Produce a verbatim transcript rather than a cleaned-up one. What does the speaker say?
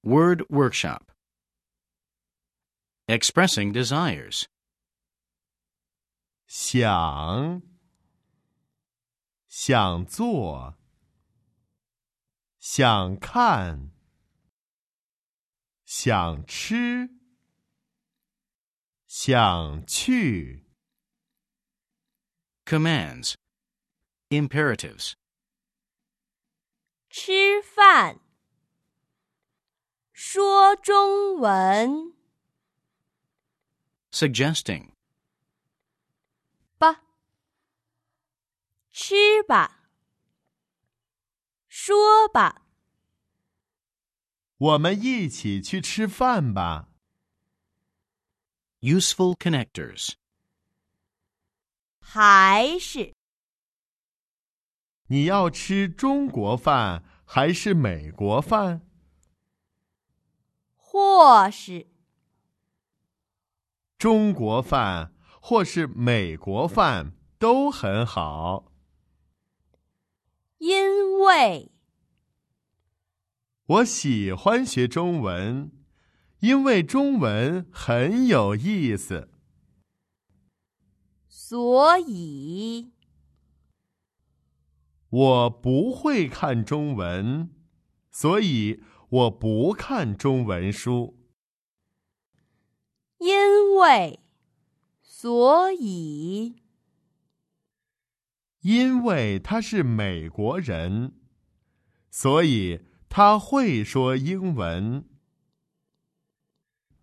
Word workshop. Expressing desires. 想，想做，想看，想吃，想去。 Commands. Imperatives. 吃饭，说中文。 Suggesting. 吧，吃吧，说吧。 我们一起去吃饭吧。 Useful connectors. 还是， 你要吃中国饭还是美国饭？ 或是， 中国饭或是美国饭都很好。 因为， 我喜欢学中文，因为中文很有意思。 所以， 我不会看中文，所以我不看中文书。 因为，所以， 因为他是美国人，所以他会说英文。